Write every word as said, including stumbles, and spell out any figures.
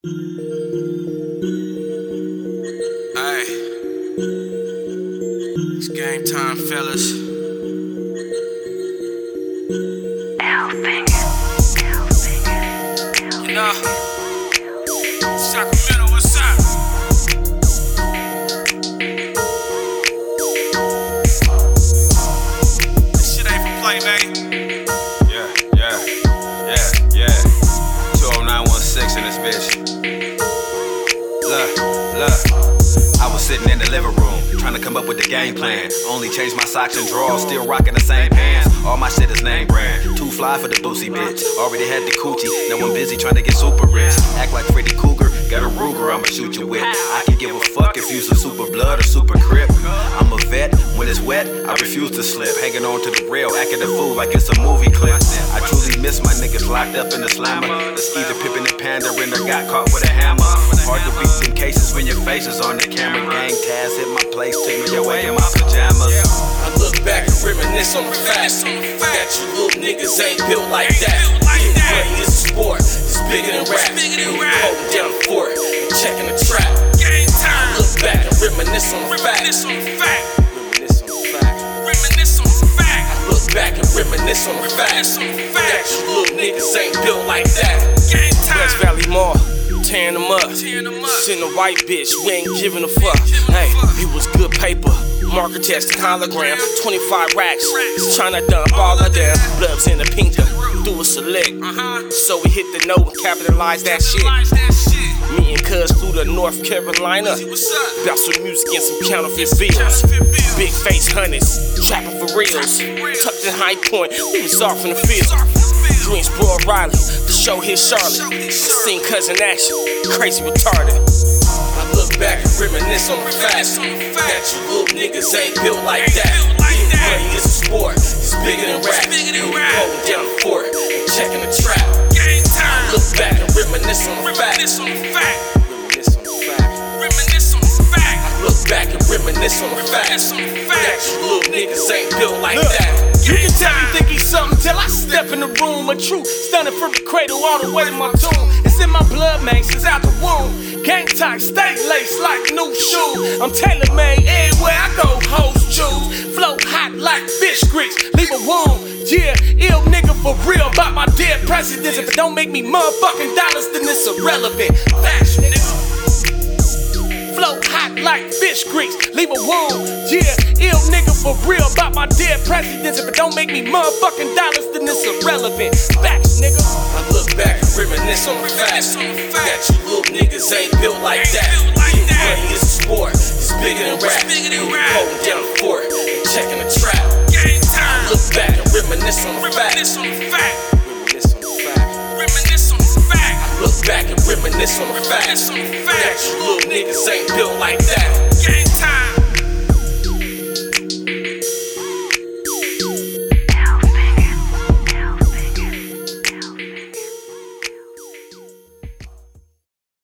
Hey, it's game time, fellas. You know, Sacramento, what's up? This shit ain't for play, baby. Yeah, yeah, yeah, yeah. two oh nine one six in this bitch. Look, look. I was sitting in the living room, trying to come up with the game plan. Only changed my socks and drawers, still rocking the same pants. All my shit is name brand. Too fly for the boosie bitch. Already had the coochie, now I'm busy trying to get super rich. Act like Freddy Cougar, got a Ruger I'ma shoot you with. I can give a fuck if you's a super blood or super crip. I'm a vet, when it's wet, I refuse to slip. Hanging on to the rail, acting a fool like it's a movie clip. I truly miss my niggas locked up in the slammer. It's either Pippin and Pandering or got caught with a hammer. Hard to beat them cases when your face is on the camera. Gang Taz hit my place, took me away in my pajamas. I look back and reminisce on the facts that you little niggas ain't built like that. Getting money is a sport, it's bigger than rap. We holding down the fort and checking the trap. I look back and reminisce on the facts. Reminisce on the facts. I look back and reminisce on the facts that you little niggas ain't built like that. West Valley Mall, tearing them up. Sitting a white bitch, we ain't giving a fuck. Hey, it was good paper. Marker test hologram, twenty-five racks. Tryna dump all of them. Bloods in the pinker, do a select. So we hit the note and capitalize that shit. Me and cuz flew to North Carolina. Got some music and some counterfeit bills. Big face hunters, trapping for reals. Tucked in High Point, we was off in the field. Greensboro Riley, the show hit Charlotte. Seen cousin action, crazy retarded. I look back and reminisce on the facts that you little niggas ain't built like that. Getting money is a sport, it's bigger than rap. We holding down the fort and checking the trap. I look back and reminisce on the facts. Reminisce on the facts. I look back and reminisce on the facts that you little niggas ain't built like that. You can tell me think he's something till I step in the room of truth. Stunning from the cradle all the way to my tomb. It's in my blood, man, since out the womb. Gang tight, stay laced like new shoes. I'm tailor-made everywhere I go, hoes choose. Flow hot like fish grease, leave a wound. Yeah, ill nigga for real about my dead presidents. If it don't make me motherfucking dollars, then it's irrelevant. Fashion, nigga. Flow hot like fish grease, leave a wound. Yeah, ill nigga for real about my dead presidents. If it don't make me motherfucking dollars, then it's irrelevant. Facts, nigga. I look back and reminisce on the facts that you little niggas ain't built like that. Getting money is a sport, it's bigger than rap. We holding down the fort and checking the trap. I look back and reminisce on the facts. I look back and reminisce on the facts that you little niggas ain't built like that. Game time.